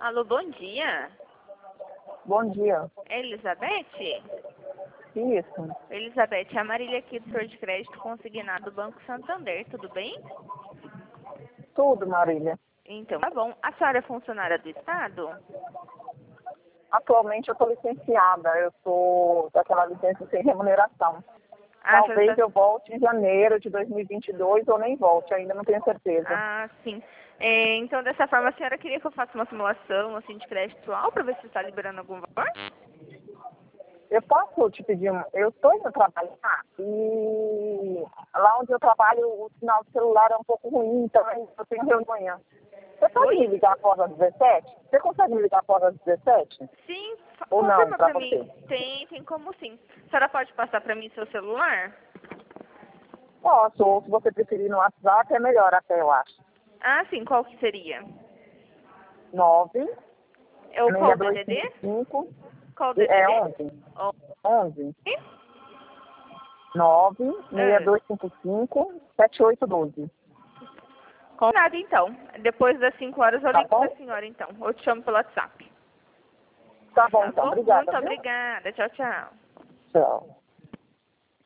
Alô, bom dia. Bom dia. É Elizabeth? Isso. Elizabeth, é a Marília aqui do setor de crédito consignado do Banco Santander, tudo bem? Tudo, Marília. Então, tá bom. A senhora é funcionária do Estado? Atualmente eu estou licenciada. Eu estou daquela licença sem remuneração. Ah, Talvez eu volte em janeiro de 2022 ou nem volte, ainda não tenho certeza. Ah, sim. Então, dessa forma, a senhora queria que eu faça uma simulação assim, de crédito atual para ver se está liberando algum valor? Eu posso te pedir, eu estou indo trabalhar e lá onde eu trabalho o sinal do celular é um pouco ruim, então eu tenho reunião amanhã. Você pode Oi? me ligar após as 17? Você consegue me ligar após as 17? Sim, Ou não, confirma para para você? mim. Tem como sim. A senhora pode passar para mim seu celular? Posso, ou se você preferir no WhatsApp é melhor até, eu acho. Ah, sim. Qual que seria? 9 É o qual DDD? 6255 Qual é DDD? 11 Oi? 9 Ah, 6255 7812. combinado, então. Depois das 5 horas eu Tá ligo para bom? a senhora, então. Ou te chamo pelo WhatsApp. Tá bom Tá então. bom? Obrigada, Muito viu? obrigada. Tchau, tchau. Tchau.